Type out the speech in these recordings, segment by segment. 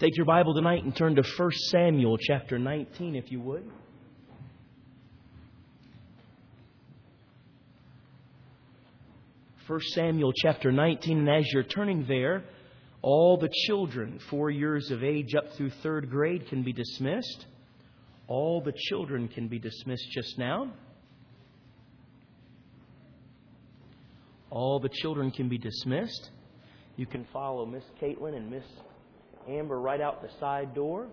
Take your Bible tonight and turn to 1 Samuel chapter 19, if you would. 1 Samuel chapter 19, and as you're turning there, all the children 4 years of age up through third grade can be dismissed. All the children can be dismissed just now. All the children can be dismissed. You can follow Miss Caitlin and Miss Amber right out the side door.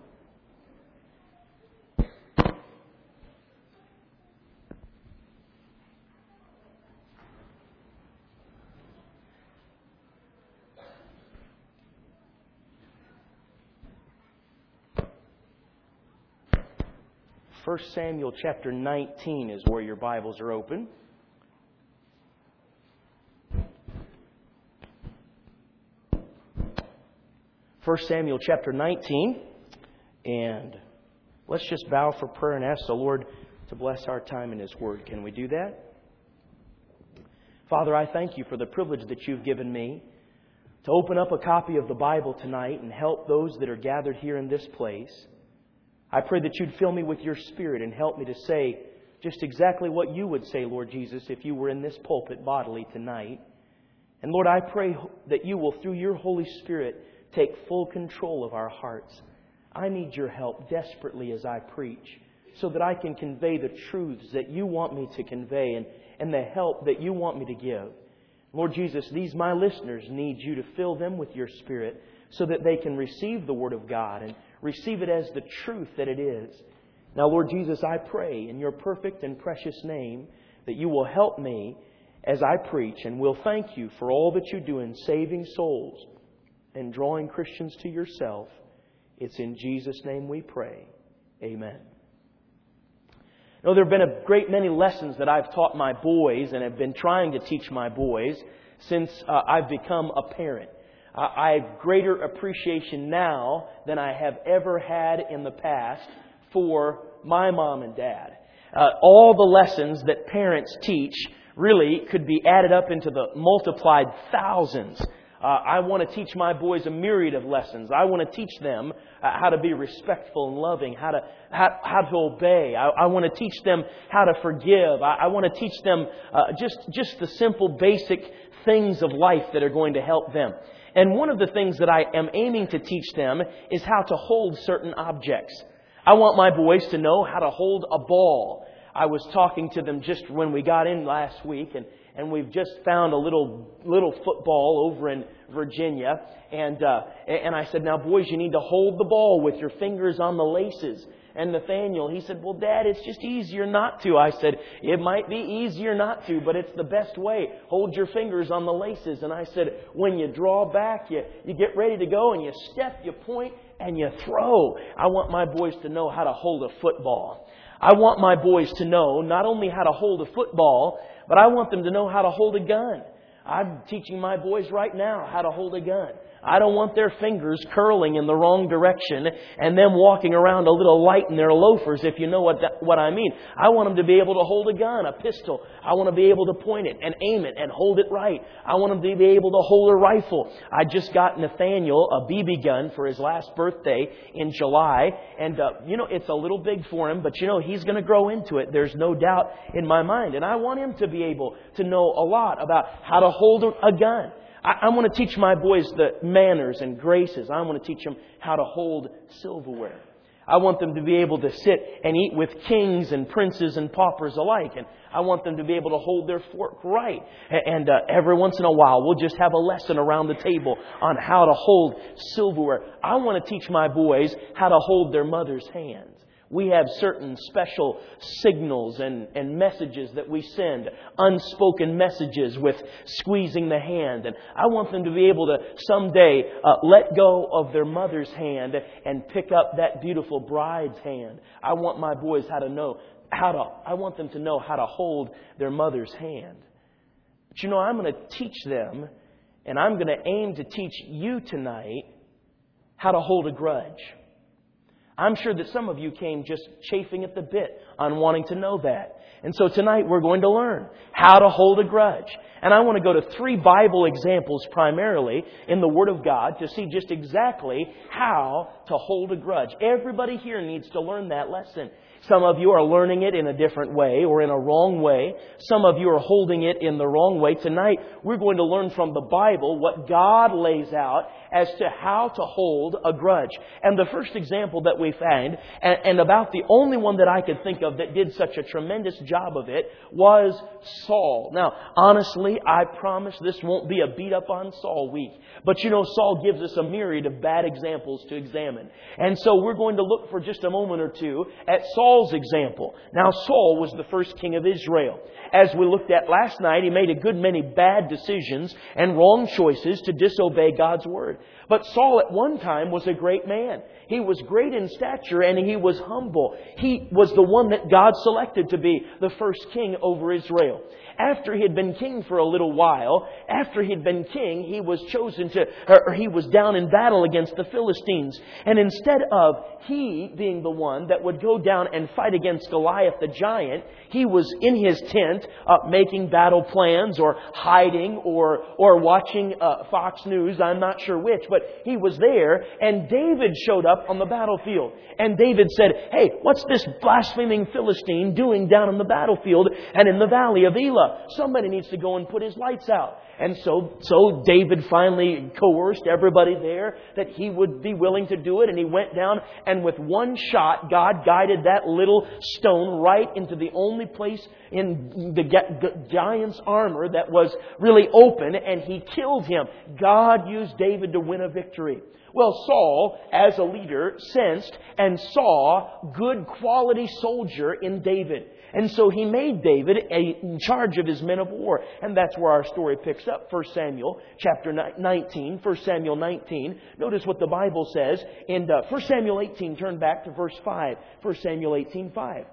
First Samuel chapter 19 is where your Bibles are open. First Samuel chapter 19, and let's just bow for prayer and ask the Lord to bless our time in His Word. Can we do that? Father, I thank You for the privilege that You've given me to open up a copy of the Bible tonight and help those that are gathered here in this place. I pray that You'd fill me with Your Spirit and help me to say just exactly what You would say, Lord Jesus, if You were in this pulpit bodily tonight. And Lord, I pray that You will, through Your Holy Spirit, take full control of our hearts. I need Your help desperately as I preach so that I can convey the truths that You want me to convey and the help that You want me to give. Lord Jesus, these my listeners need You to fill them with Your Spirit so that they can receive the Word of God and receive it as the truth that it is. Now, Lord Jesus, I pray in Your perfect and precious name that You will help me as I preach, and we'll thank You for all that You do in saving souls and drawing Christians to Yourself. It's in Jesus' name we pray. Amen. Now, there have been a great many lessons that I've taught my boys and have been trying to teach my boys since I've become a parent. I have greater appreciation now than I have ever had in the past for my mom and dad. All the lessons that parents teach really could be added up into the multiplied thousands. I want to teach my boys a myriad of lessons. I want to teach them how to be respectful and loving, how to obey. I want to teach them how to forgive. I want to teach them just the simple, basic things of life that are going to help them. And one of the things that I am aiming to teach them is how to hold certain objects. I want my boys to know how to hold a ball. I was talking to them just when we got in last week, and we've just found a little football over in Virginia. And I said, now boys, you need to hold the ball with your fingers on the laces. And Nathaniel, he said, well, Dad, it's just easier not to. I said, it might be easier not to, but it's the best way. Hold your fingers on the laces. And I said, when you draw back, you get ready to go and you step, you point, and you throw. I want my boys to know how to hold a football. I want my boys to know not only how to hold a football, but I want them to know how to hold a gun. I'm teaching my boys right now how to hold a gun. I don't want their fingers curling in the wrong direction and them walking around a little light in their loafers, if you know what I mean. I want them to be able to hold a gun, a pistol. I want to be able to point it and aim it and hold it right. I want them to be able to hold a rifle. I just got Nathaniel a BB gun for his last birthday in July. And, it's a little big for him, but, he's going to grow into it. There's no doubt in my mind. And I want him to be able to know a lot about how to hold a gun. I want to teach my boys the manners and graces. I want to teach them how to hold silverware. I want them to be able to sit and eat with kings and princes and paupers alike. And I want them to be able to hold their fork right. And every once in a while, we'll just have a lesson around the table on how to hold silverware. I want to teach my boys how to hold their mother's hands. We have certain special signals and messages that we send, unspoken messages with squeezing the hand. And I want them to be able to someday let go of their mother's hand and pick up that beautiful bride's hand. I want my boys I want them to know how to hold their mother's hand. But I'm going to teach them, and I'm going to aim to teach you tonight how to hold a grudge. I'm sure that some of you came just chafing at the bit on wanting to know that. And so tonight we're going to learn how to hold a grudge. And I want to go to 3 Bible examples primarily in the Word of God to see just exactly how to hold a grudge. Everybody here needs to learn that lesson. Some of you are learning it in a different way or in a wrong way. Some of you are holding it in the wrong way. Tonight, we're going to learn from the Bible what God lays out as to how to hold a grudge. And the first example that we find, and about the only one that I could think of that did such a tremendous job of it, was Saul. Now, honestly, I promise this won't be a beat up on Saul week. But you know, Saul gives us a myriad of bad examples to examine. And so we're going to look for just a moment or two at Saul's example. Now, Saul was the first king of Israel. As we looked at last night, he made a good many bad decisions and wrong choices to disobey God's word. But Saul at one time was a great man. He was great in stature and he was humble. He was the one that God selected to be the first king over Israel. After he had been king for a little while, after he'd been king, he was he was down in battle against the Philistines. And instead of he being the one that would go down and fight against Goliath the giant, he was in his tent making battle plans or hiding or watching Fox News. I'm not sure which, but he was there. And David showed up on the battlefield. And David said, "Hey, what's this blaspheming Philistine doing down in the battlefield and in the valley of Elah? Somebody needs to go and put his lights out." And so David finally coerced everybody there that he would be willing to do it. And he went down, and with one shot, God guided that little stone right into the only place in the giant's armor that was really open, and he killed him. God used David to win a victory. Well, Saul, as a leader, sensed and saw good quality soldier in David. And so he made David in charge of his men of war. And that's where our story picks up. 1 Samuel chapter 19. 1 Samuel 19. Notice what the Bible says. In 1 Samuel 18, turn back to verse 5. 1 Samuel 18:5.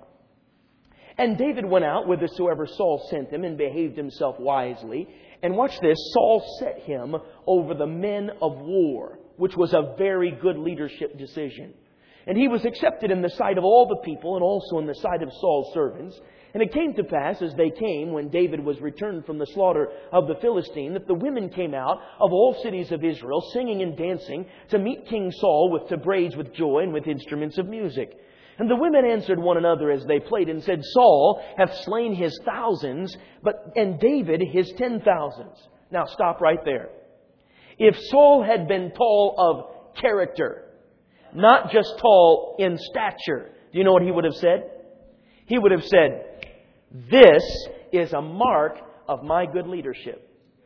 "And David went out whithersoever Saul sent him and behaved himself wisely. And watch this, Saul set him over the men of war," which was a very good leadership decision. "And he was accepted in the sight of all the people and also in the sight of Saul's servants. And it came to pass, as they came, when David was returned from the slaughter of the Philistine, that the women came out of all cities of Israel, singing and dancing, to meet King Saul with tabrets with joy and with instruments of music. And the women answered one another as they played and said, Saul hath slain his thousands, and David his 10,000s. Now stop right there. If Saul had been tall of character, not just tall in stature, do you know what he would have said? He would have said, "This is a mark of my good leadership.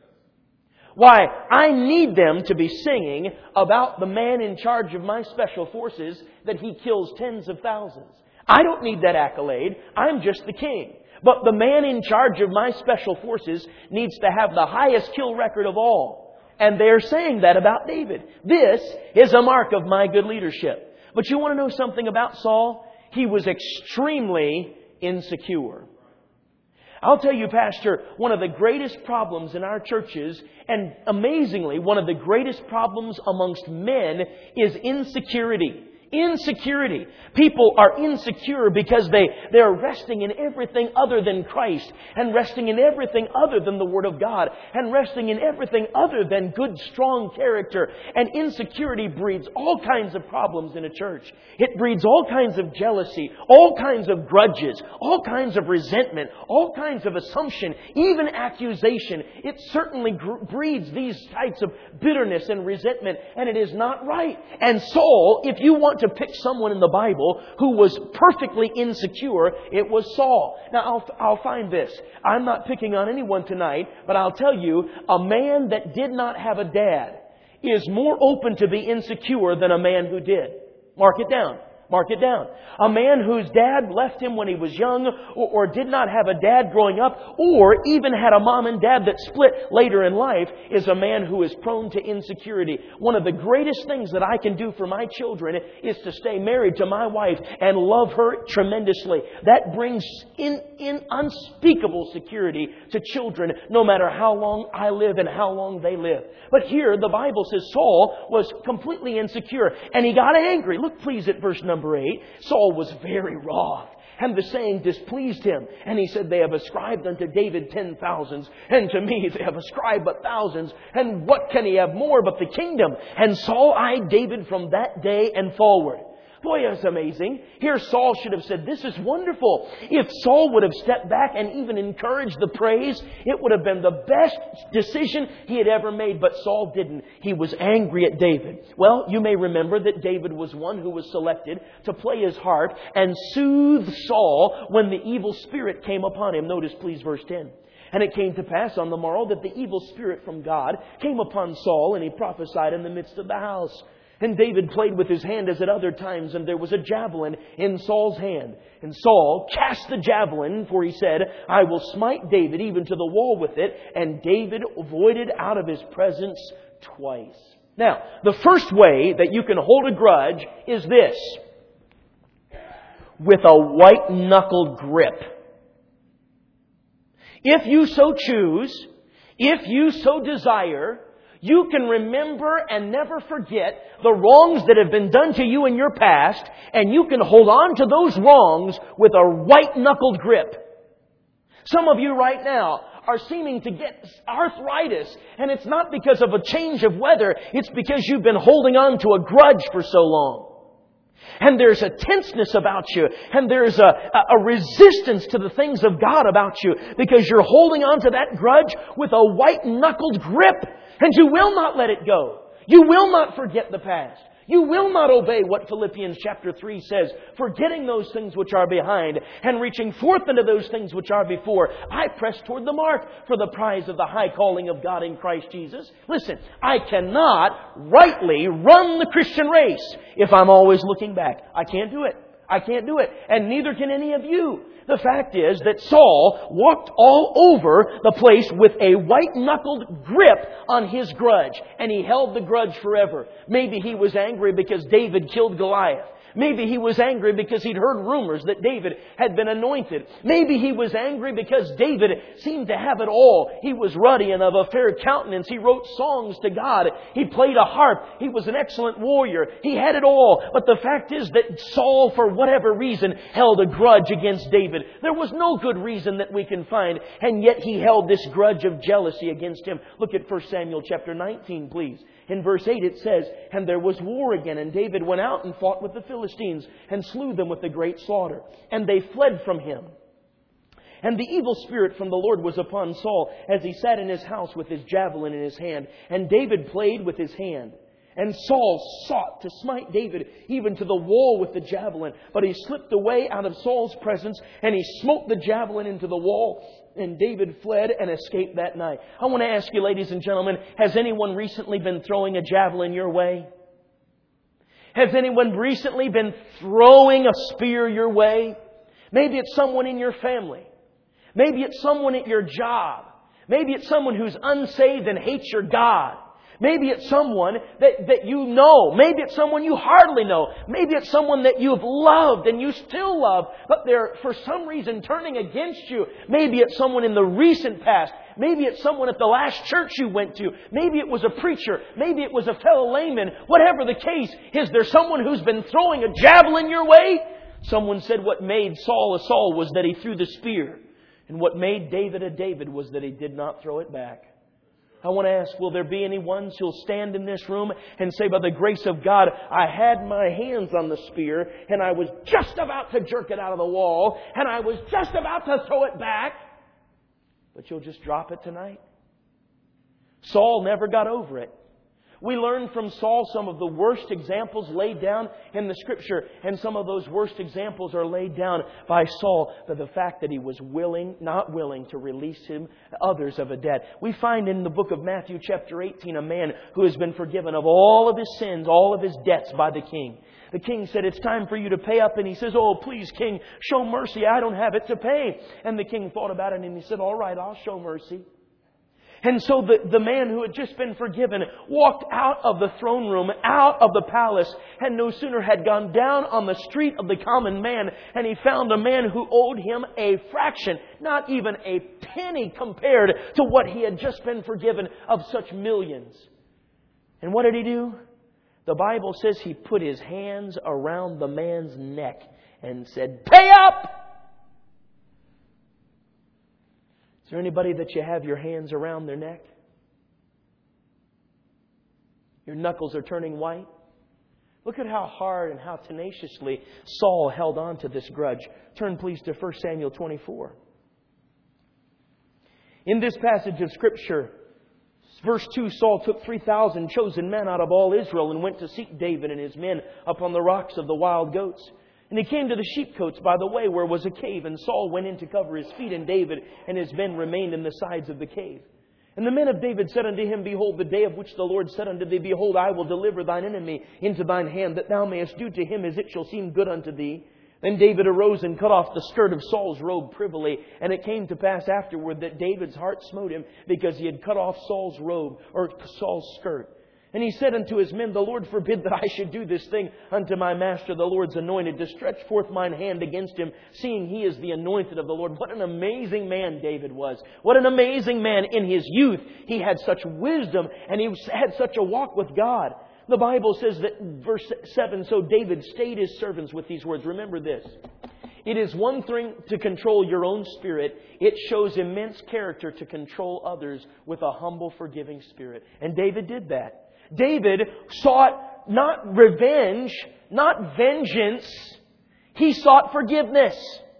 Why, I need them to be singing about the man in charge of my special forces that he kills tens of thousands. I don't need that accolade. I'm just the king. But the man in charge of my special forces needs to have the highest kill record of all." And they're saying that about David. This is a mark of my good leadership. But you want to know something about Saul? He was extremely insecure. I'll tell you, Pastor, one of the greatest problems in our churches, and amazingly, one of the greatest problems amongst men, is insecurity. Insecurity. People are insecure because they're resting in everything other than Christ, and resting in everything other than the Word of God, and resting in everything other than good, strong character. And insecurity breeds all kinds of problems in a church. It breeds all kinds of jealousy, all kinds of grudges, all kinds of resentment, all kinds of assumption, even accusation. It certainly breeds these types of bitterness and resentment, and it is not right. And Saul, if you want to pick someone in the Bible who was perfectly insecure, it was Saul. Now, I'll find this. I'm not picking on anyone tonight, but I'll tell you, a man that did not have a dad is more open to be insecure than a man who did. Mark it down. Mark it down. A man whose dad left him when he was young, or did not have a dad growing up, or even had a mom and dad that split later in life, is a man who is prone to insecurity. One of the greatest things that I can do for my children is to stay married to my wife and love her tremendously. That brings in unspeakable security to children, no matter how long I live and how long they live. But here, the Bible says Saul was completely insecure, and he got angry. Look please at verse number number 8, Saul was very wroth. And the saying displeased him. And he said, they have ascribed unto David 10,000s, and to me they have ascribed but thousands. And what can he have more but the kingdom? And Saul eyed David from that day and forward. Boy, that's amazing. Here Saul should have said, this is wonderful. If Saul would have stepped back and even encouraged the praise, it would have been the best decision he had ever made. But Saul didn't. He was angry at David. Well, you may remember that David was one who was selected to play his harp and soothe Saul when the evil spirit came upon him. Notice, please, verse 10. And it came to pass on the morrow that the evil spirit from God came upon Saul, and he prophesied in the midst of the house. And David played with his hand as at other times, and there was a javelin in Saul's hand. And Saul cast the javelin, for he said, I will smite David even to the wall with it. And David avoided out of his presence twice. Now, the first way that you can hold a grudge is this: with a white-knuckled grip. If you so choose, if you so desire, you can remember and never forget the wrongs that have been done to you in your past, and you can hold on to those wrongs with a white-knuckled grip. Some of you right now are seeming to get arthritis, and it's not because of a change of weather, it's because you've been holding on to a grudge for so long. And there's a tenseness about you. And there's a resistance to the things of God about you. Because you're holding on to that grudge with a white-knuckled grip. And you will not let it go. You will not forget the past. You will not obey what Philippians chapter 3 says, forgetting those things which are behind and reaching forth into those things which are before. I press toward the mark for the prize of the high calling of God in Christ Jesus. Listen, I cannot rightly run the Christian race if I'm always looking back. I can't do it. I can't do it. And neither can any of you. The fact is that Saul walked all over the place with a white-knuckled grip on his grudge. And he held the grudge forever. Maybe he was angry because David killed Goliath. Maybe he was angry because he'd heard rumors that David had been anointed. Maybe he was angry because David seemed to have it all. He was ruddy and of a fair countenance. He wrote songs to God. He played a harp. He was an excellent warrior. He had it all. But the fact is that Saul, for whatever reason, held a grudge against David. There was no good reason that we can find. And yet he held this grudge of jealousy against him. Look at 1 Samuel chapter 19, please. In verse 8 it says, and there was war again, and David went out and fought with the Philistines and slew them with a great slaughter. And they fled from him. And the evil spirit from the Lord was upon Saul as he sat in his house with his javelin in his hand. And David played with his hand. And Saul sought to smite David even to the wall with the javelin. But he slipped away out of Saul's presence, and he smote the javelin into the wall. And David fled and escaped that night. I want to ask you, ladies and gentlemen, has anyone recently been throwing a javelin your way? Has anyone recently been throwing a spear your way? Maybe it's someone in your family. Maybe it's someone at your job. Maybe it's someone who's unsaved and hates your God. Maybe it's someone that you know. Maybe it's someone you hardly know. Maybe it's someone that you've loved and you still love, but they're for some reason turning against you. Maybe it's someone in the recent past. Maybe it's someone at the last church you went to. Maybe it was a preacher. Maybe it was a fellow layman. Whatever the case, is there someone who's been throwing a javelin your way? Someone said what made Saul a Saul was that he threw the spear. And what made David a David was that he did not throw it back. I want to ask, will there be any ones who'll stand in this room and say, by the grace of God, I had my hands on the spear and I was just about to jerk it out of the wall and I was just about to throw it back, but you'll just drop it tonight? Saul never got over it. We learn from Saul some of the worst examples laid down in the Scripture. And some of those worst examples are laid down by Saul. But the fact that he was not willing to release others of a debt. We find in the book of Matthew chapter 18 a man who has been forgiven of all of his sins, all of his debts by the king. The king said, it's time for you to pay up. And he says, oh, please, king, show mercy. I don't have it to pay. And the king thought about it and he said, all right, I'll show mercy. And so the man who had just been forgiven walked out of the throne room, out of the palace, and no sooner had gone down on the street of the common man, and he found a man who owed him a fraction, not even a penny compared to what he had just been forgiven of such millions. And what did he do? The Bible says he put his hands around the man's neck and said, "Pay up!" Is there anybody that you have your hands around their neck? Your knuckles are turning white? Look at how hard and how tenaciously Saul held on to this grudge. Turn please to 1 Samuel 24. In this passage of Scripture, verse 2, Saul took 3,000 chosen men out of all Israel and went to seek David and his men upon the rocks of the wild goats. And he came to the sheepcotes by the way where was a cave, and Saul went in to cover his feet, and David and his men remained in the sides of the cave. And the men of David said unto him, Behold, the day of which the Lord said unto thee, Behold, I will deliver thine enemy into thine hand, that thou mayest do to him as it shall seem good unto thee. Then David arose and cut off the skirt of Saul's robe privily. And it came to pass afterward that David's heart smote him, because he had cut off Saul's robe, or Saul's skirt. And he said unto his men, The Lord forbid that I should do this thing unto my master, the Lord's anointed, to stretch forth mine hand against him, seeing he is the anointed of the Lord. What an amazing man David was. What an amazing man in his youth. He had such wisdom, and he had such a walk with God. The Bible says that, verse 7, so David stayed his servants with these words. Remember this. It is one thing to control your own spirit. It shows immense character to control others with a humble, forgiving spirit. And David did that. David sought not revenge, not vengeance. He sought forgiveness.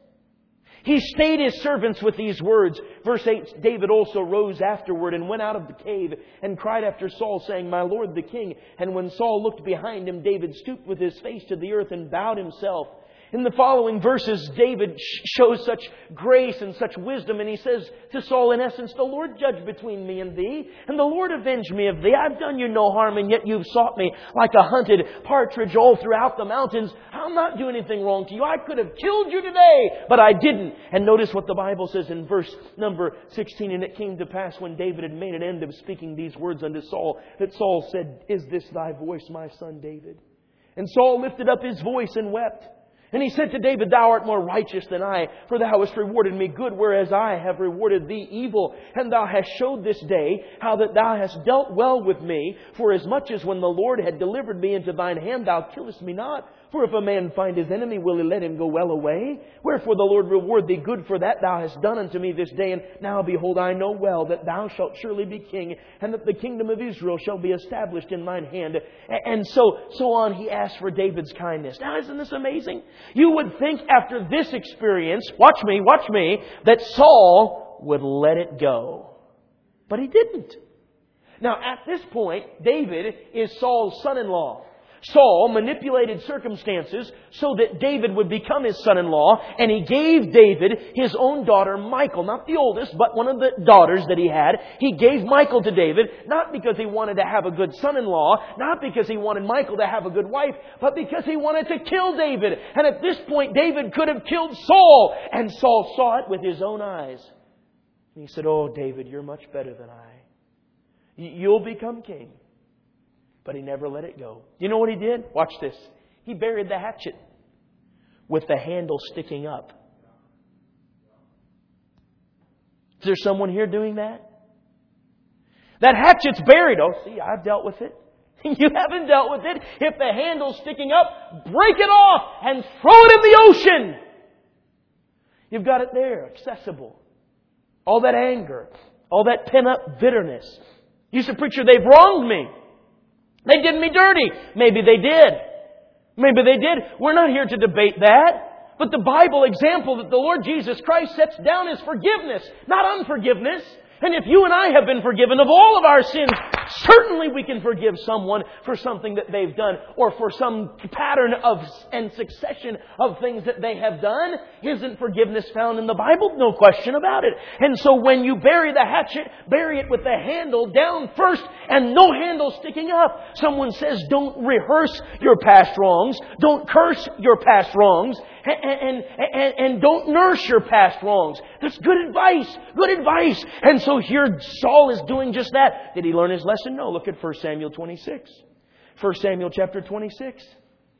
He stayed his servants with these words. Verse 8, David also rose afterward and went out of the cave and cried after Saul, saying, My Lord the king. And when Saul looked behind him, David stooped with his face to the earth and bowed himself. In the following verses, David shows such grace and such wisdom. And he says to Saul, in essence, The Lord judge between me and thee, and the Lord avenge me of thee. I've done you no harm, and yet you've sought me like a hunted partridge all throughout the mountains. I'll not do anything wrong to you. I could have killed you today, but I didn't. And notice what the Bible says in verse number 16. And it came to pass when David had made an end of speaking these words unto Saul, that Saul said, Is this thy voice, my son David? And Saul lifted up his voice and wept. And he said to David, Thou art more righteous than I, for thou hast rewarded me good, whereas I have rewarded thee evil. And thou hast showed this day how that thou hast dealt well with me, for as much as when the Lord had delivered me into thine hand, thou killest me not. For if a man find his enemy, will he let him go well away? Wherefore the Lord reward thee good for that thou hast done unto me this day. And now behold, I know well that thou shalt surely be king, and that the kingdom of Israel shall be established in thine hand. And so on he asked for David's kindness. Now isn't this amazing? You would think after this experience, watch me, that Saul would let it go. But he didn't. Now at this point, David is Saul's son-in-law. Saul manipulated circumstances so that David would become his son-in-law, and he gave David his own daughter, Michal, not the oldest, but one of the daughters that he had. He gave Michal to David, not because he wanted to have a good son-in-law, not because he wanted Michal to have a good wife, but because he wanted to kill David. And at this point, David could have killed Saul, and Saul saw it with his own eyes. And he said, Oh, David, you're much better than I. You'll become king. But he never let it go. You know what he did? Watch this. He buried the hatchet with the handle sticking up. Is there someone here doing that? That hatchet's buried. Oh, see, I've dealt with it. You haven't dealt with it. If the handle's sticking up, break it off and throw it in the ocean. You've got it there, accessible. All that anger, all that pent-up bitterness. You said, Preacher, they've wronged me. They did me dirty. Maybe they did. Maybe they did. We're not here to debate that. But the Bible example that the Lord Jesus Christ sets down is forgiveness, not unforgiveness. And if you and I have been forgiven of all of our sins, certainly we can forgive someone for something that they've done, or for some pattern of and succession of things that they have done. Isn't forgiveness found in the Bible? No question about it. And so when you bury the hatchet, bury it with the handle down first and no handle sticking up. Someone says, don't rehearse your past wrongs. Don't curse your past wrongs. And don't nurse your past wrongs. That's good advice. Good advice. And so here Saul is doing just that. Did he learn his lesson? No. Look at 1 Samuel 26. 1 Samuel chapter 26.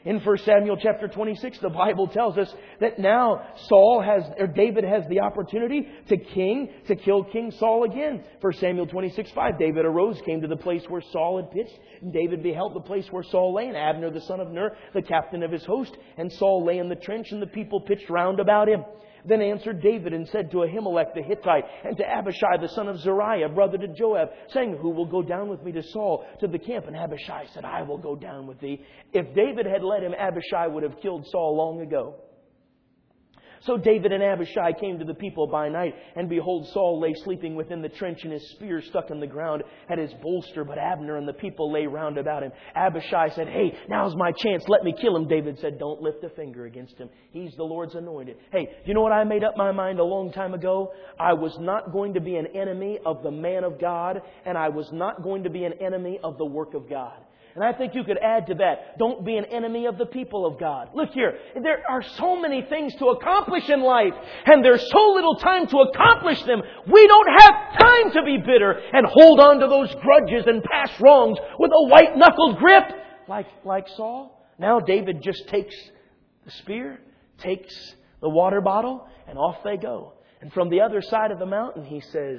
In 1 Samuel chapter 26, the Bible tells us that now David has the opportunity to kill King Saul again. 1 Samuel 26:5, David arose, came to the place where Saul had pitched, and David beheld the place where Saul lay, and Abner the son of Ner, the captain of his host, and Saul lay in the trench, and the people pitched round about him. Then answered David and said to Ahimelech the Hittite and to Abishai the son of Zeruiah, brother to Joab, saying, Who will go down with me to Saul to the camp? And Abishai said, I will go down with thee. If David had let him, Abishai would have killed Saul long ago. So David and Abishai came to the people by night, and behold, Saul lay sleeping within the trench, and his spear stuck in the ground at his bolster. But Abner and the people lay round about him. Abishai said, Hey, now's my chance. Let me kill him. David said, Don't lift a finger against him. He's the Lord's anointed. Hey, you know what I made up my mind a long time ago? I was not going to be an enemy of the man of God, and I was not going to be an enemy of the work of God. And I think you could add to that, don't be an enemy of the people of God. Look here, there are so many things to accomplish in life, and there's so little time to accomplish them. We don't have time to be bitter and hold on to those grudges and past wrongs with a white-knuckled grip like Saul. Now David just takes the spear, takes the water bottle, and off they go. And from the other side of the mountain, he says,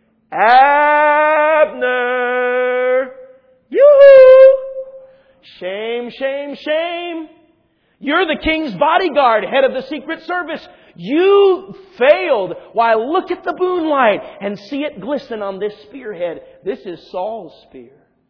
Abner! Yoo-hoo! Shame, shame, shame. You're the king's bodyguard, head of the Secret Service. You failed. Why, look at the moonlight and see it glisten on this spearhead. This is Saul's spear.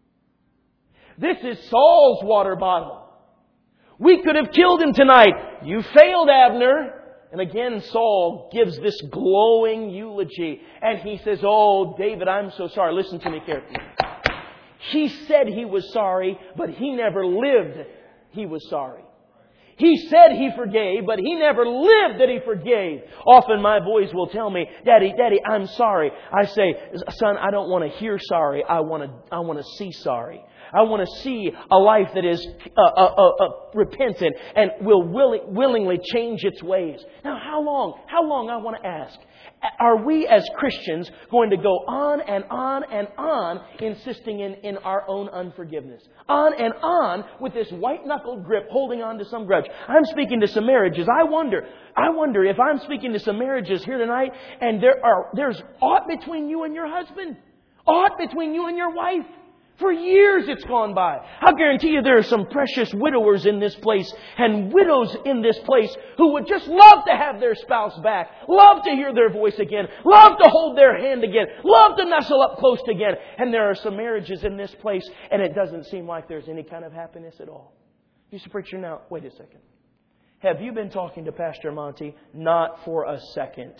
This is Saul's water bottle. We could have killed him tonight. You failed, Abner. And again, Saul gives this glowing eulogy. And he says, Oh, David, I'm so sorry. Listen to me carefully. He said he was sorry, but he never lived he was sorry. He said he forgave, but he never lived that he forgave. Often my boys will tell me, Daddy, I'm sorry. I say, Son, I don't want to hear sorry. I want to see sorry. I want to see a life that is repentant and will willingly change its ways. Now, how long? How long, I want to ask. Are we as Christians going to go on and on and on insisting in our own unforgiveness? On and on with this white-knuckled grip holding on to some grudge. I'm speaking to some marriages. I wonder if I'm speaking to some marriages here tonight and there's aught between you and your husband. Aught between you and your wife. For years it's gone by. I'll guarantee you there are some precious widowers in this place and widows in this place who would just love to have their spouse back. Love to hear their voice again. Love to hold their hand again. Love to nestle up close again. And there are some marriages in this place and it doesn't seem like there's any kind of happiness at all. You say, Preacher, now, wait a second. Have you been talking to Pastor Monty? Not for a second.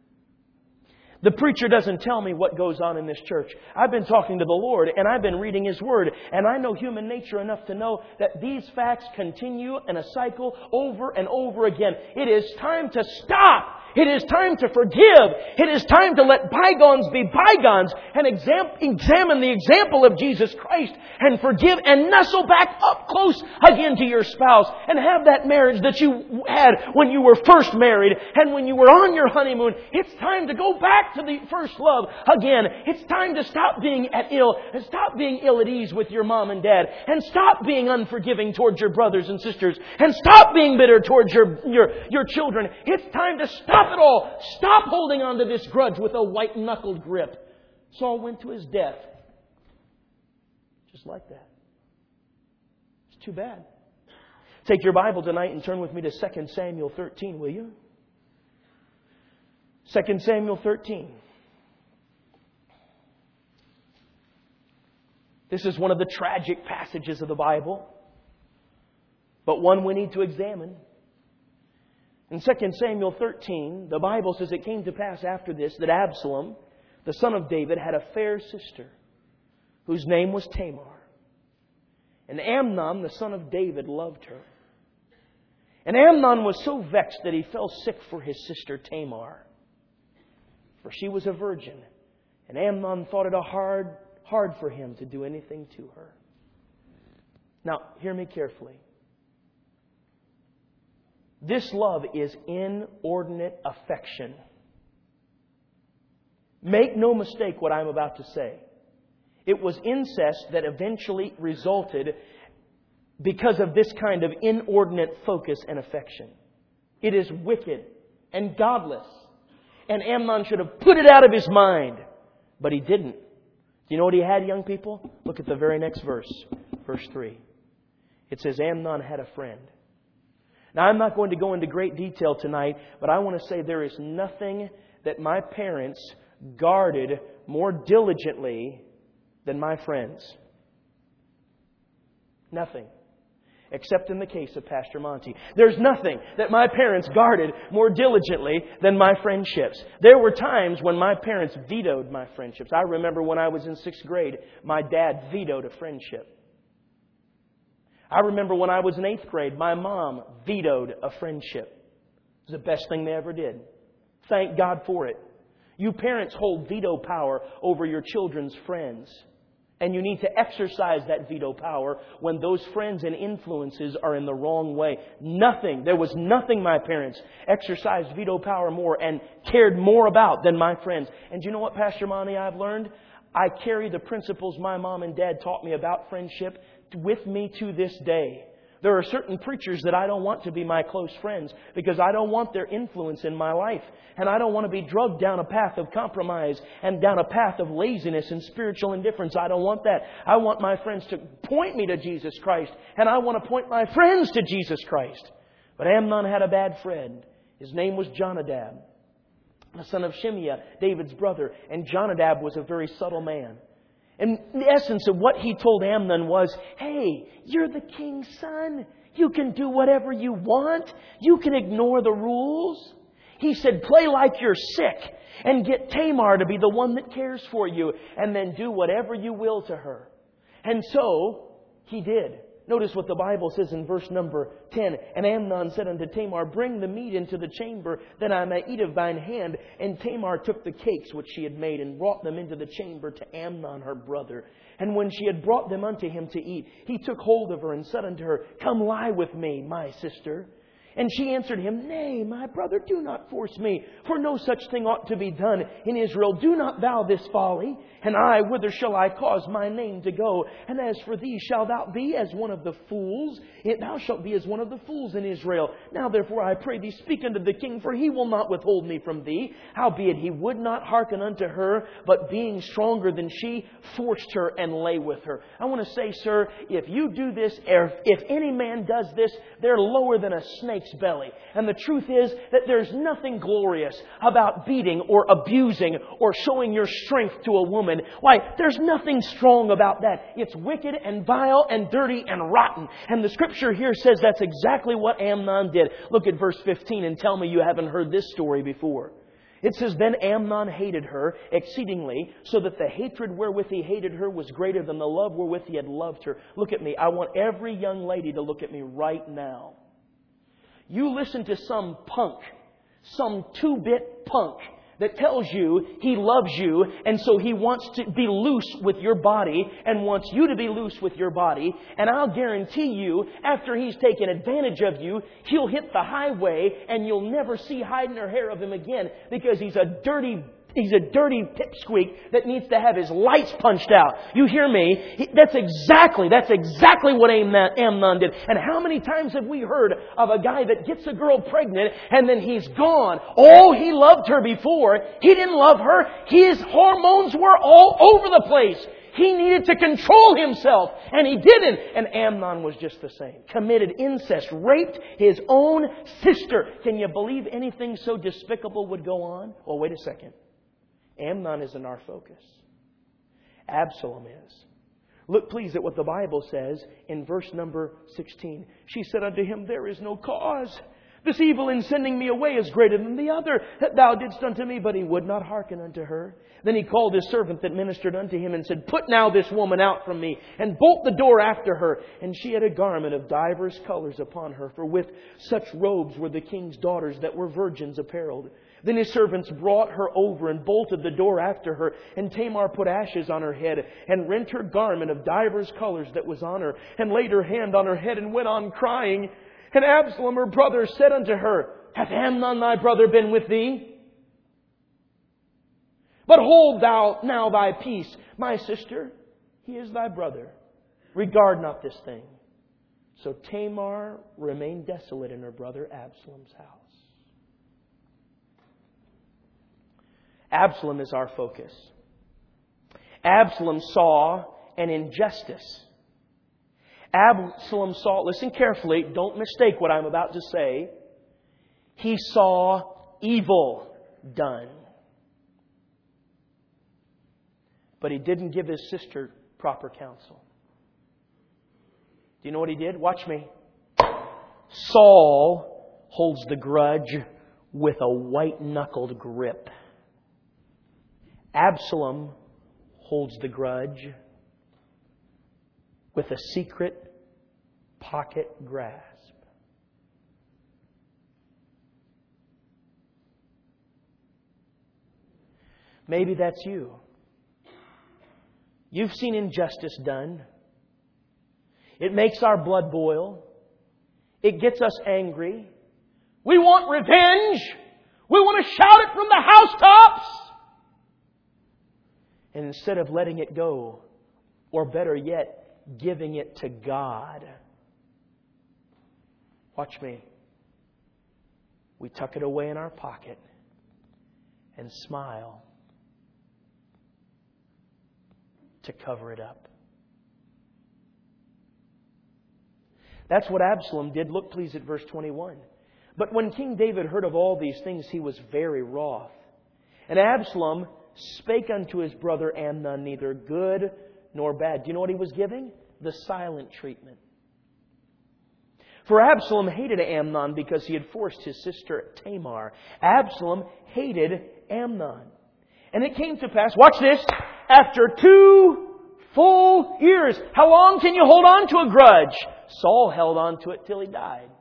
The preacher doesn't tell me what goes on in this church. I've been talking to the Lord and I've been reading His Word. And I know human nature enough to know that these facts continue in a cycle over and over again. It is time to stop. It is time to forgive. It is time to let bygones be bygones and examine the example of Jesus Christ and forgive and nestle back up close again to your spouse and have that marriage that you had when you were first married and when you were on your honeymoon. It's time to go back to the first love again. It's time to stop being ill at ease with your mom and dad and stop being unforgiving towards your brothers and sisters and stop being bitter towards your children. It's time to stop it all. Stop holding on to this grudge with a white-knuckled grip. Saul went to his death. Just like that. It's too bad. Take your Bible tonight and turn with me to 2 Samuel 13, will you? 2 Samuel 13. This is one of the tragic passages of the Bible, but one we need to examine. In 2 Samuel 13, the Bible says it came to pass after this that Absalom, the son of David, had a fair sister whose name was Tamar. And Amnon, the son of David, loved her. And Amnon was so vexed that he fell sick for his sister Tamar, for she was a virgin. And Amnon thought it hard for him to do anything to her. Now, hear me carefully. This love is inordinate affection. Make no mistake what I'm about to say. It was incest that eventually resulted because of this kind of inordinate focus and affection. It is wicked and godless. And Amnon should have put it out of his mind. But he didn't. Do you know what he had, young people? Look at the very next verse. Verse 3. It says, Amnon had a friend. Now, I'm not going to go into great detail tonight, but I want to say there is nothing that my parents guarded more diligently than my friends. Nothing. Except in the case of Pastor Monty. There's nothing that my parents guarded more diligently than my friendships. There were times when my parents vetoed my friendships. I remember when I was in 6th grade, my dad vetoed a friendship. I remember when I was in 8th grade, my mom vetoed a friendship. It was the best thing they ever did. Thank God for it. You parents hold veto power over your children's friends. And you need to exercise that veto power when those friends and influences are in the wrong way. There was nothing my parents exercised veto power more and cared more about than my friends. And do you know what, Pastor Monty, I've learned? I carry the principles my mom and dad taught me about friendship with me to this day. There are certain preachers that I don't want to be my close friends because I don't want their influence in my life. And I don't want to be drugged down a path of compromise and down a path of laziness and spiritual indifference. I don't want that. I want my friends to point me to Jesus Christ. And I want to point my friends to Jesus Christ. But Amnon had a bad friend. His name was Jonadab, the son of Shimeah, David's brother. And Jonadab was a very subtle man. And the essence of what he told Amnon was, hey, you're the king's son. You can do whatever you want. You can ignore the rules. He said, play like you're sick and get Tamar to be the one that cares for you and then do whatever you will to her. And so he did. Notice what the Bible says in verse number 10. And Amnon said unto Tamar, bring the meat into the chamber, that I may eat of thine hand. And Tamar took the cakes which she had made, and brought them into the chamber to Amnon her brother. And when she had brought them unto him to eat, he took hold of her, and said unto her, come lie with me, my sister. And she answered him, nay, my brother, do not force me, for no such thing ought to be done in Israel. Do not thou this folly. And I, whither shall I cause my name to go? And as for thee, shalt thou be as one of the fools? Thou shalt be as one of the fools in Israel. Now therefore I pray thee, speak unto the king, for he will not withhold me from thee. Howbeit he would not hearken unto her, but being stronger than she, forced her and lay with her. I want to say, sir, if you do this, or if any man does this, they're lower than a snake's belly. And the truth is that there's nothing glorious about beating or abusing or showing your strength to a woman. Why, there's nothing strong about that. It's wicked and vile and dirty and rotten. And the scripture here says that's exactly what Amnon did. Look at verse 15 and tell me you haven't heard this story before. It says, then Amnon hated her exceedingly, so that the hatred wherewith he hated her was greater than the love wherewith he had loved her. Look at me. I want every young lady to look at me right now. You listen to some punk, some 2-bit punk that tells you he loves you and so he wants to be loose with your body and wants you to be loose with your body. And I'll guarantee you, after he's taken advantage of you, he'll hit the highway and you'll never see hide nor hair of him again because he's a dirty pipsqueak that needs to have his lights punched out. You hear me? That's exactly what Amnon did. And how many times have we heard of a guy that gets a girl pregnant and then he's gone? Oh, he loved her before. He didn't love her. His hormones were all over the place. He needed to control himself, and he didn't. And Amnon was just the same. Committed incest, raped his own sister. Can you believe anything so despicable would go on? Well, wait a second. Amnon isn't our focus. Absalom is. Look, please, at what the Bible says in verse number 16. She said unto him, there is no cause. This evil in sending me away is greater than the other that thou didst unto me. But he would not hearken unto her. Then he called his servant that ministered unto him and said, put now this woman out from me, and bolt the door after her. And she had a garment of divers colors upon her, for with such robes were the king's daughters that were virgins apparelled. Then his servants brought her over and bolted the door after her. And Tamar put ashes on her head and rent her garment of divers colors that was on her, and laid her hand on her head and went on crying. And Absalom her brother said unto her, hath Amnon thy brother been with thee? But hold thou now thy peace, my sister. He is thy brother. Regard not this thing. So Tamar remained desolate in her brother Absalom's house. Absalom is our focus. Absalom saw an injustice. Absalom saw, listen carefully, don't mistake what I'm about to say. He saw evil done. But he didn't give his sister proper counsel. Do you know what he did? Watch me. Saul holds the grudge with a white-knuckled grip. Absalom holds the grudge with a secret pocket grasp. Maybe that's you. You've seen injustice done. It makes our blood boil. It gets us angry. We want revenge. We want to shout it from the housetops. And instead of letting it go, or better yet, giving it to God, watch me. We tuck it away in our pocket and smile to cover it up. That's what Absalom did. Look, please, at verse 21. But when King David heard of all these things, he was very wroth. And Absalom spake unto his brother Amnon neither good nor bad. Do you know what he was giving? The silent treatment. For Absalom hated Amnon because he had forced his sister Tamar. Absalom hated Amnon. And it came to pass, watch this, after 2 full years. How long can you hold on to a grudge? Saul held on to it till he died.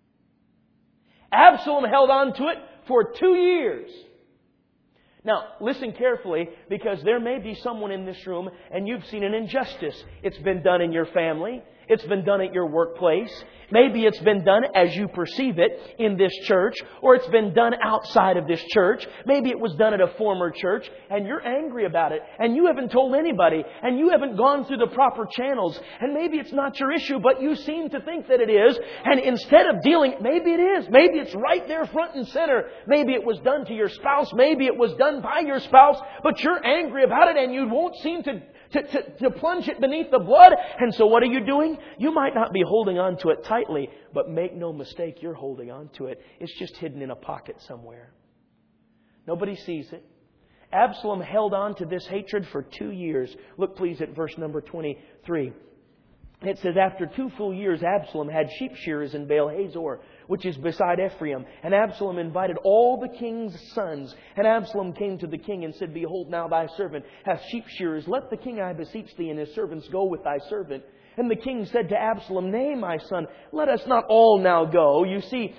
Absalom held on to it for 2 years. Now, listen carefully, because there may be someone in this room and you've seen an injustice. It's been done in your family. It's been done at your workplace. Maybe it's been done as you perceive it in this church, or it's been done outside of this church. Maybe it was done at a former church, and you're angry about it, and you haven't told anybody, and you haven't gone through the proper channels, and maybe it's not your issue, but you seem to think that it is, and instead of dealing, maybe it is. Maybe it's right there front and center. Maybe it was done to your spouse. Maybe it was done by your spouse, but you're angry about it, and you won't seem to plunge it beneath the blood. And so what are you doing? You might not be holding on to it tightly, but make no mistake, you're holding on to it. It's just hidden in a pocket somewhere. Nobody sees it. Absalom held on to this hatred for 2 years. Look please at verse number 23. It says, after 2 full years, Absalom had sheep shearers in Baal Hazor, which is beside Ephraim. And Absalom invited all the king's sons. And Absalom came to the king and said, behold, now thy servant hath sheep shearers. Let the king, I beseech thee, and his servants go with thy servant. And the king said to Absalom, nay, my son, let us not all now go. You see,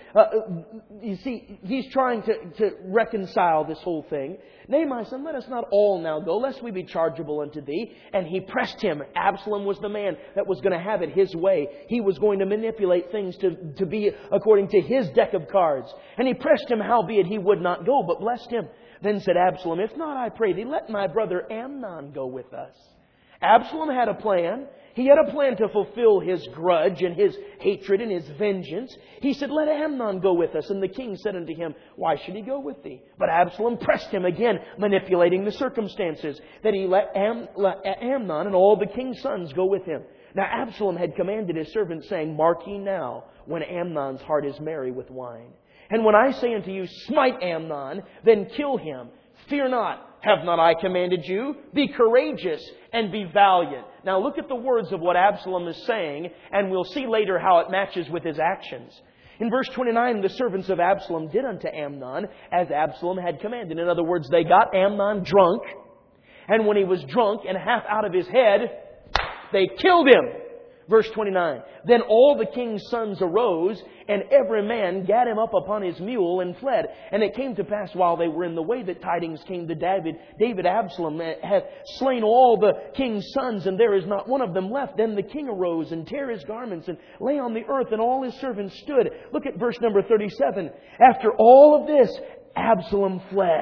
he's trying to reconcile this whole thing. Nay, my son, let us not all now go, lest we be chargeable unto thee. And he pressed him. Absalom was the man that was going to have it his way. He was going to manipulate things to be according to his deck of cards. And he pressed him, howbeit he would not go, but blessed him. Then said Absalom, if not, I pray thee, let my brother Amnon go with us. Absalom had a plan. He had a plan to fulfill his grudge and his hatred and his vengeance. He said, let Amnon go with us. And the king said unto him, why should he go with thee? But Absalom pressed him again, manipulating the circumstances, that he let Amnon and all the king's sons go with him. Now Absalom had commanded his servants, saying, mark ye now, when Amnon's heart is merry with wine. And when I say unto you, smite Amnon, then kill him. Fear not. Have not I commanded you? Be courageous and be valiant. Now look at the words of what Absalom is saying, and we'll see later how it matches with his actions. In verse 29, the servants of Absalom did unto Amnon as Absalom had commanded. In other words, they got Amnon drunk, and when he was drunk and half out of his head, they killed him. Verse 29, then all the king's sons arose, and every man gat him up upon his mule and fled. And it came to pass while they were in the way that tidings came to David, Absalom hath slain all the king's sons, and there is not one of them left. Then the king arose and tare his garments and lay on the earth, and all his servants stood. Look at verse number 37. After all of this, Absalom fled.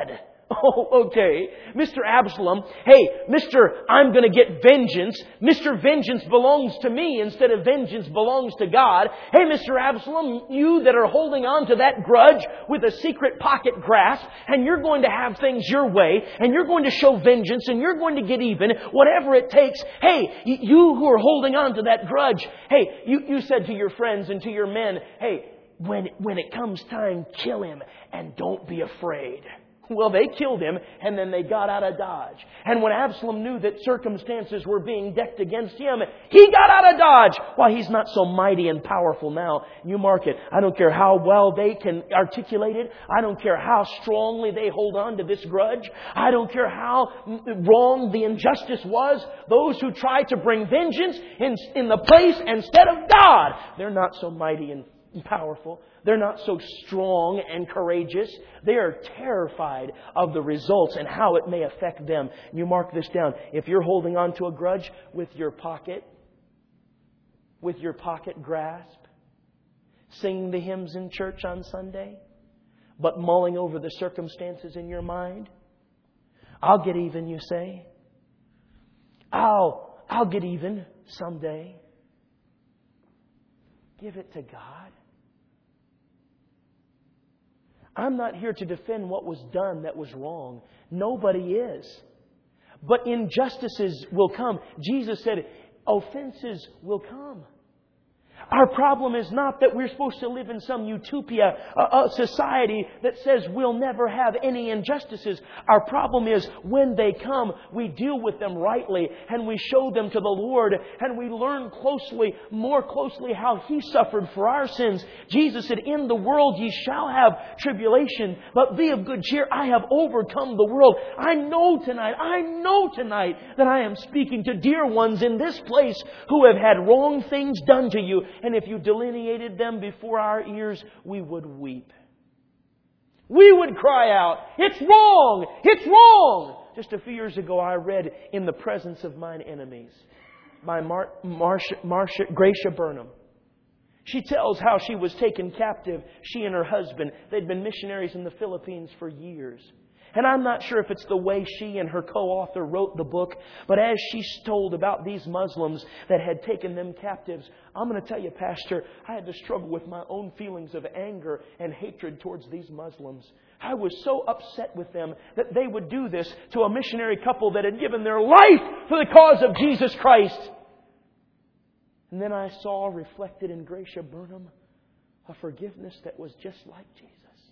Oh, okay. Mr. Absalom, hey, I'm going to get vengeance. Mr. Vengeance belongs to me instead of vengeance belongs to God. Hey, Mr. Absalom, you that are holding on to that grudge with a secret pocket grasp, and you're going to have things your way, and you're going to show vengeance, and you're going to get even, whatever it takes. Hey, you who are holding on to that grudge, hey, you said to your friends and to your men, hey, when it comes time, kill him, and don't be afraid. Well, they killed him, and then they got out of Dodge. And when Absalom knew that circumstances were being decked against him, he got out of Dodge. Why, he's not so mighty and powerful now. You mark it. I don't care how well they can articulate it. I don't care how strongly they hold on to this grudge. I don't care how wrong the injustice was. Those who try to bring vengeance in the place instead of God, they're not so mighty and powerful. They're not so strong and courageous. They are terrified of the results and how it may affect them. You mark this down. If you're holding on to a grudge with your pocket grasp, singing the hymns in church on Sunday, but mulling over the circumstances in your mind, I'll get even, you say. I'll get even someday. Give it to God. I'm not here to defend what was done that was wrong. Nobody is. But injustices will come. Jesus said, offenses will come. Our problem is not that we're supposed to live in some utopia, a society that says we'll never have any injustices. Our problem is when they come, we deal with them rightly and we show them to the Lord and we learn more closely how He suffered for our sins. Jesus said, in the world ye shall have tribulation, but be of good cheer. I have overcome the world. I know tonight that I am speaking to dear ones in this place who have had wrong things done to you. And if you delineated them before our ears, we would weep. We would cry out, it's wrong! It's wrong! Just a few years ago, I read In the Presence of Mine Enemies by Gracia Burnham. She tells how she was taken captive, she and her husband. They'd been missionaries in the Philippines for years. And I'm not sure if it's the way she and her co-author wrote the book, but as she told about these Muslims that had taken them captives, I'm going to tell you, Pastor, I had to struggle with my own feelings of anger and hatred towards these Muslims. I was so upset with them that they would do this to a missionary couple that had given their life for the cause of Jesus Christ. And then I saw reflected in Gracia Burnham a forgiveness that was just like Jesus.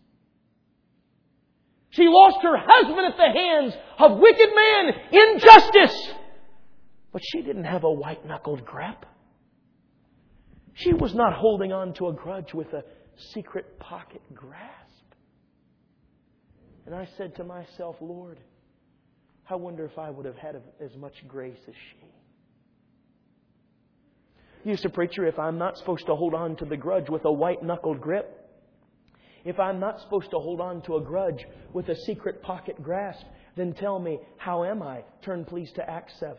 She lost her husband at the hands of wicked men, injustice. But she didn't have a white-knuckled grip. She was not holding on to a grudge with a secret pocket grasp. And I said to myself, Lord, I wonder if I would have had as much grace as she. You said, preacher, if I'm not supposed to hold on to the grudge with a white-knuckled grip, if I'm not supposed to hold on to a grudge with a secret pocket grasp, then tell me, how am I? Turn please to Acts 7.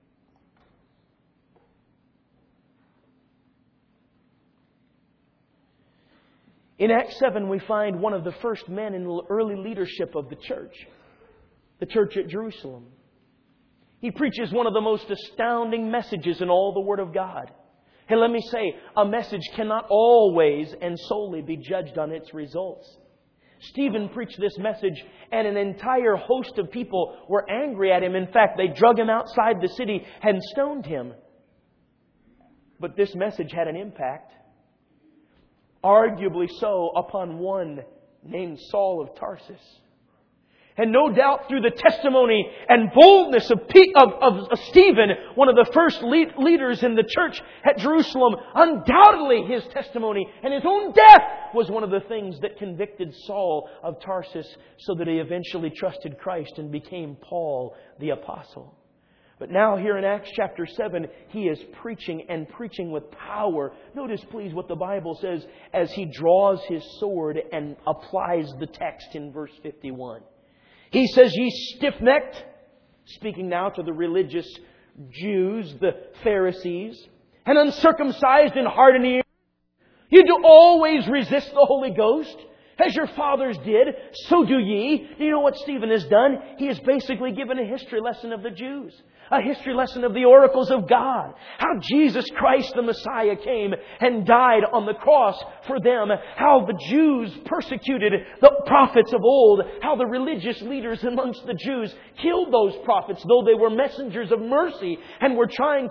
In Acts 7, we find one of the first men in the early leadership of the church at Jerusalem. He preaches one of the most astounding messages in all the Word of God. And let me say, a message cannot always and solely be judged on its results. Stephen preached this message and an entire host of people were angry at him. In fact, they drug him outside the city and stoned him. But this message had an impact, arguably so, upon one named Saul of Tarsus. And no doubt through the testimony and boldness of Stephen, one of the first leaders in the church at Jerusalem, undoubtedly his testimony and his own death was one of the things that convicted Saul of Tarsus so that he eventually trusted Christ and became Paul the Apostle. But now here in Acts chapter 7, he is preaching and preaching with power. Notice please what the Bible says as he draws his sword and applies the text in verse 51. He says, ye stiff-necked, speaking now to the religious Jews, the Pharisees, and uncircumcised in heart and ear. You do always resist the Holy Ghost. As your fathers did, so do ye. You know what Stephen has done? He has basically given a history lesson of the Jews. A history lesson of the oracles of God. How Jesus Christ the Messiah came and died on the cross for them. How the Jews persecuted the prophets of old. How the religious leaders amongst the Jews killed those prophets, though they were messengers of mercy and were trying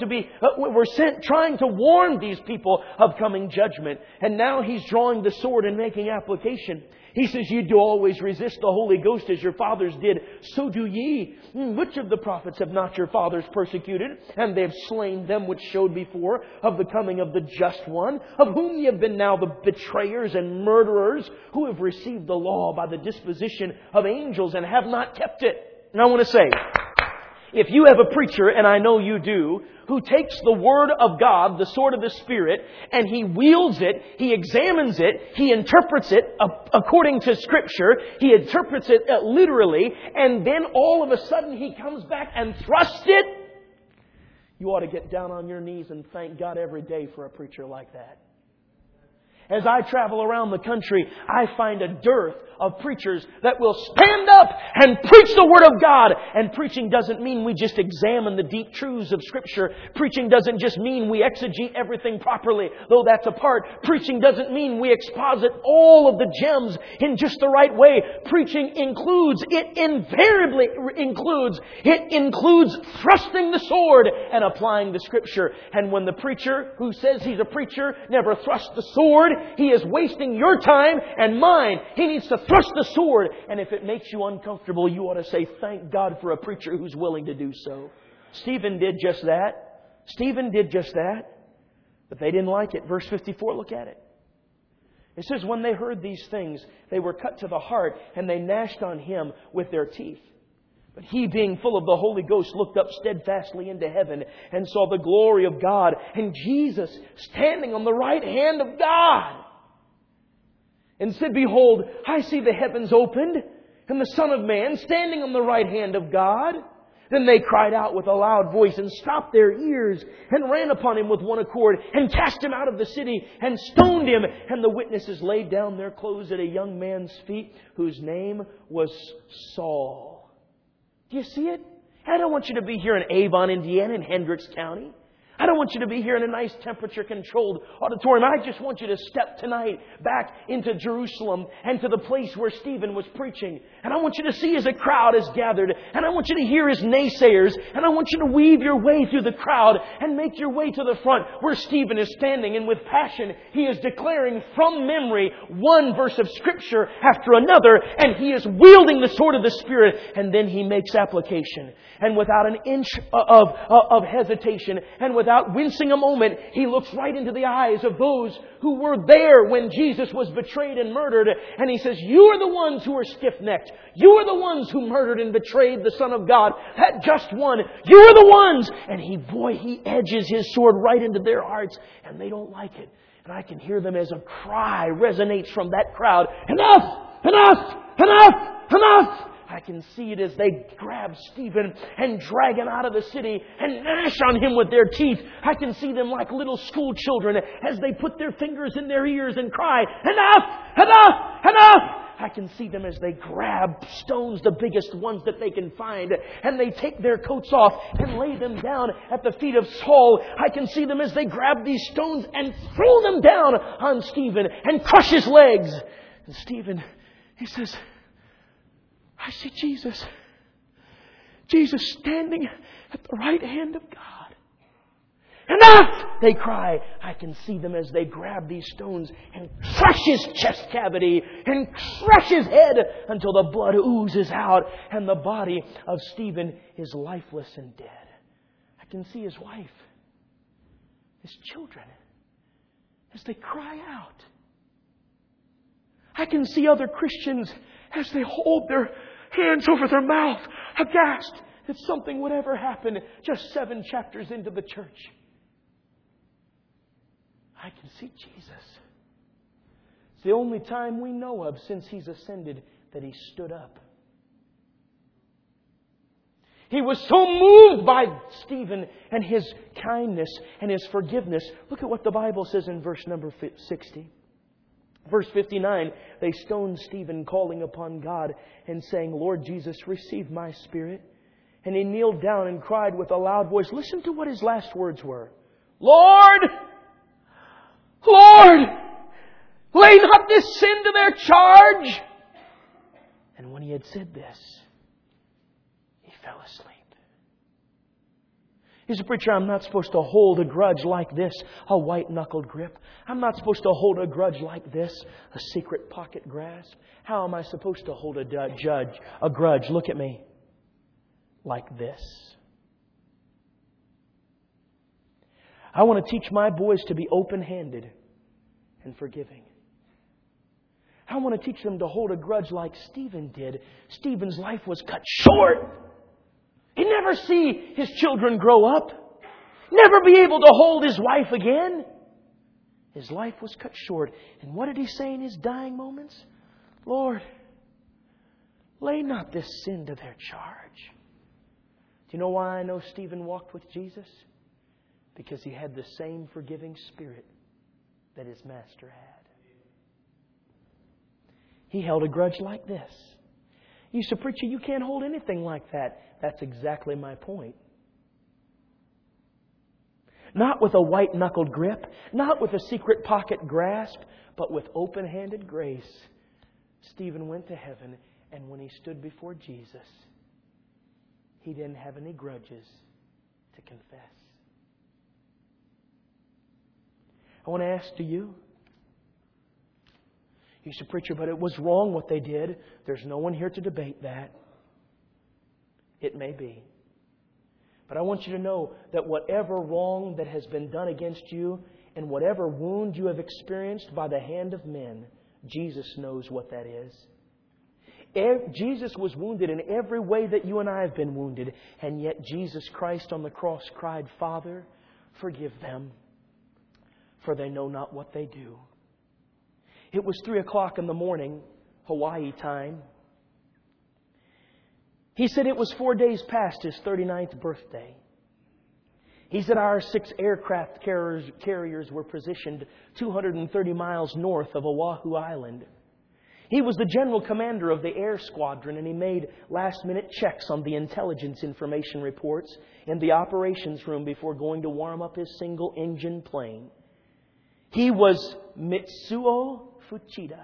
to warn these people of coming judgment. And now he's drawing the sword and making application. He says, you do always resist the Holy Ghost as your fathers did. So do ye. Which of the prophets have not your fathers persecuted? And they have slain them which showed before of the coming of the just one, of whom ye have been now the betrayers and murderers, who have received the law by the disposition of angels and have not kept it. And I want to say, if you have a preacher, and I know you do, who takes the Word of God, the sword of the Spirit, and he wields it, he examines it, he interprets it according to Scripture, he interprets it literally, and then all of a sudden he comes back and thrusts it, you ought to get down on your knees and thank God every day for a preacher like that. As I travel around the country, I find a dearth of preachers that will stand up and preach the Word of God. And preaching doesn't mean we just examine the deep truths of Scripture. Preaching doesn't just mean we exegete everything properly, though that's a part. Preaching doesn't mean we exposit all of the gems in just the right way. Preaching invariably includes thrusting the sword and applying the Scripture. And when the preacher who says he's a preacher never thrusts the sword, he is wasting your time and mine. He needs to thrust the sword. And if it makes you uncomfortable, you ought to say, thank God for a preacher who's willing to do so. Stephen did just that. Stephen did just that. But they didn't like it. Verse 54, look at it. It says, when they heard these things, they were cut to the heart, and they gnashed on him with their teeth. But he, being full of the Holy Ghost, looked up steadfastly into heaven and saw the glory of God and Jesus standing on the right hand of God. And said, behold, I see the heavens opened and the Son of Man standing on the right hand of God. Then they cried out with a loud voice and stopped their ears and ran upon him with one accord and cast him out of the city and stoned him. And the witnesses laid down their clothes at a young man's feet whose name was Saul. Do you see it? I don't want you to be here in Avon, Indiana, in Hendricks County. I don't want you to be here in a nice temperature-controlled auditorium. I just want you to step tonight back into Jerusalem and to the place where Stephen was preaching. And I want you to see as a crowd is gathered. And I want you to hear his naysayers. And I want you to weave your way through the crowd and make your way to the front where Stephen is standing. And with passion, he is declaring from memory one verse of Scripture after another. And he is wielding the sword of the Spirit. And then he makes application. And without an inch of hesitation and without wincing a moment, he looks right into the eyes of those who were there when Jesus was betrayed and murdered. And he says, you are the ones who are stiff-necked. You are the ones who murdered and betrayed the Son of God. That just one. You are the ones. And he edges his sword right into their hearts. And they don't like it. And I can hear them as a cry resonates from that crowd. Enough! Enough! Enough! Enough! I can see it as they grab Stephen and drag him out of the city and gnash on him with their teeth. I can see them like little school children as they put their fingers in their ears and cry, enough! Enough! Enough! I can see them as they grab stones, the biggest ones that they can find, and they take their coats off and lay them down at the feet of Saul. I can see them as they grab these stones and throw them down on Stephen and crush his legs. And Stephen, he says, I see Jesus. Jesus standing at the right hand of God. Enough! They cry. I can see them as they grab these stones and crush his chest cavity and crush his head until the blood oozes out and the body of Stephen is lifeless and dead. I can see his wife, his children, as they cry out. I can see other Christians as they hold their hands over their mouth, aghast that something would ever happen just 7 chapters into the church. I can see Jesus. It's the only time we know of since He's ascended that He stood up. He was so moved by Stephen and his kindness and his forgiveness. Look at what the Bible says in verse number 60. Verse 59, they stoned Stephen, calling upon God and saying, Lord Jesus, receive my spirit. And he kneeled down and cried with a loud voice. Listen to what his last words were. Lord! Lord! Lay not this sin to their charge! And when he had said this, he fell asleep. He's a preacher, I'm not supposed to hold a grudge like this, a white-knuckled grip. I'm not supposed to hold a grudge like this, a secret pocket grasp. How am I supposed to hold a grudge, look at me, like this? I want to teach my boys to be open-handed and forgiving. I want to teach them to hold a grudge like Stephen did. Stephen's life was cut short. He'd never see his children grow up. Never be able to hold his wife again. His life was cut short. And what did he say in his dying moments? Lord, lay not this sin to their charge. Do you know why I know Stephen walked with Jesus? Because he had the same forgiving spirit that his master had. He held a grudge like this. You said, preacher, you can't hold anything like that. That's exactly my point. Not with a white-knuckled grip, not with a secret pocket grasp, but with open-handed grace. Stephen went to heaven, and when he stood before Jesus, he didn't have any grudges to confess. I want to ask, do you? You said, preacher, but it was wrong what they did. There's no one here to debate that. It may be. But I want you to know that whatever wrong that has been done against you and whatever wound you have experienced by the hand of men, Jesus knows what that is. Jesus was wounded in every way that you and I have been wounded. And yet Jesus Christ on the cross cried, Father, forgive them, for they know not what they do. It was 3 o'clock in the morning, Hawaii time. He said it was 4 days past his 39th birthday. He said our 6 aircraft carriers were positioned 230 miles north of Oahu Island. He was the general commander of the air squadron, and he made last-minute checks on the intelligence information reports in the operations room before going to warm up his single-engine plane. He was Mitsuo Fuchida.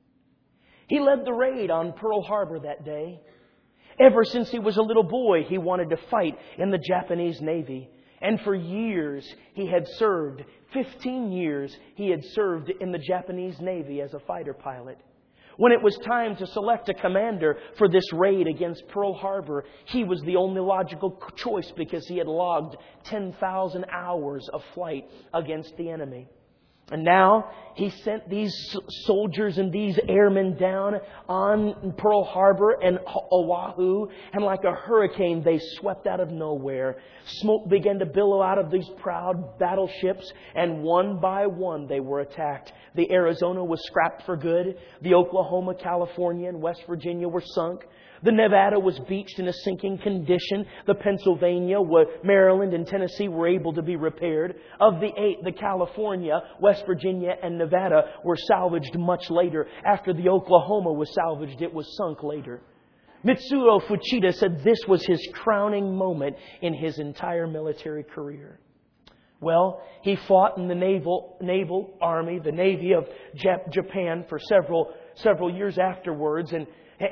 He led the raid on Pearl Harbor that day. Ever since he was a little boy, he wanted to fight in the Japanese Navy. And for years, he had served. 15 years, he had served in the Japanese Navy as a fighter pilot. When it was time to select a commander for this raid against Pearl Harbor, he was the only logical choice because he had logged 10,000 hours of flight against the enemy. And now he sent these soldiers and these airmen down on Pearl Harbor and Oahu. And like a hurricane, they swept out of nowhere. Smoke began to billow out of these proud battleships. And one by one, they were attacked. The Arizona was scrapped for good. The Oklahoma, California, and West Virginia were sunk. The Nevada was beached in a sinking condition. The Pennsylvania, Maryland, and Tennessee were able to be repaired. Of the 8, the California, West Virginia, and Nevada were salvaged much later. After the Oklahoma was salvaged, it was sunk later. Mitsuo Fuchida said this was his crowning moment in his entire military career. Well, he fought in the naval army, the Navy of Japan for several years afterwards, and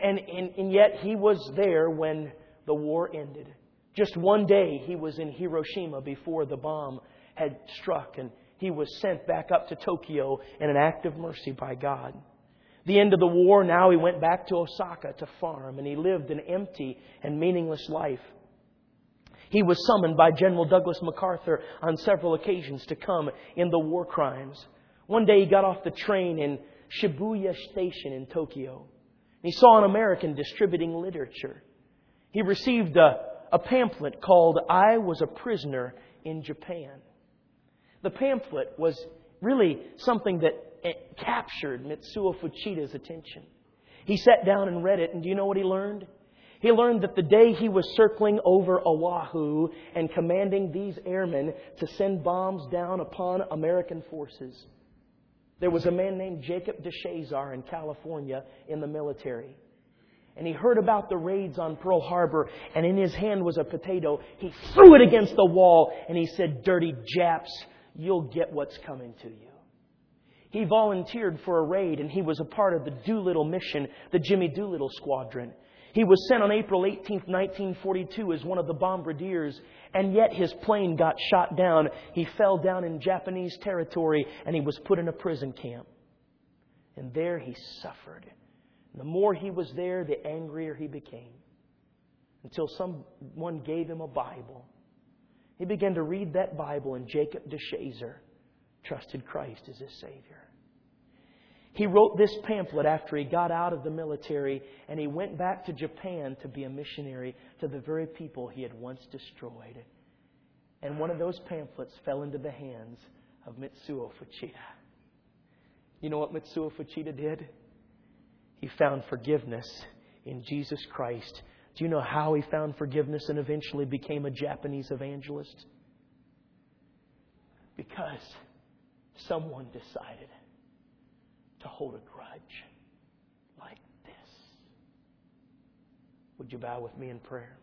yet he was there when the war ended. Just one day he was in Hiroshima before the bomb had struck, and he was sent back up to Tokyo in an act of mercy by God. The end of the war, now he went back to Osaka to farm, and he lived an empty and meaningless life. He was summoned by General Douglas MacArthur on several occasions to come in the war crimes. One day he got off the train in Shibuya Station in Tokyo. He saw an American distributing literature. He received a pamphlet called I Was a Prisoner in Japan. The pamphlet was really something that captured Mitsuo Fuchida's attention. He sat down and read it, and do you know what he learned? He learned that the day he was circling over Oahu and commanding these airmen to send bombs down upon American forces, There was a man named Jacob DeShazer in California in the military. And he heard about the raids on Pearl Harbor, and in his hand was a potato. He threw it against the wall, and he said, "Dirty Japs, you'll get what's coming to you." He volunteered for a raid, and he was a part of the Doolittle mission, the Jimmy Doolittle Squadron. He was sent on April 18th, 1942 as one of the bombardiers, and yet his plane got shot down. He fell down in Japanese territory, and he was put in a prison camp. And there he suffered. And the more he was there, the angrier he became. Until someone gave him a Bible. He began to read that Bible, and Jacob DeShazer trusted Christ as his Savior. He wrote this pamphlet after he got out of the military, and he went back to Japan to be a missionary to the very people he had once destroyed. And one of those pamphlets fell into the hands of Mitsuo Fuchida. You know what Mitsuo Fuchida did? He found forgiveness in Jesus Christ. Do you know how he found forgiveness and eventually became a Japanese evangelist? Because someone decided to hold a grudge like this. Would you bow with me in prayer?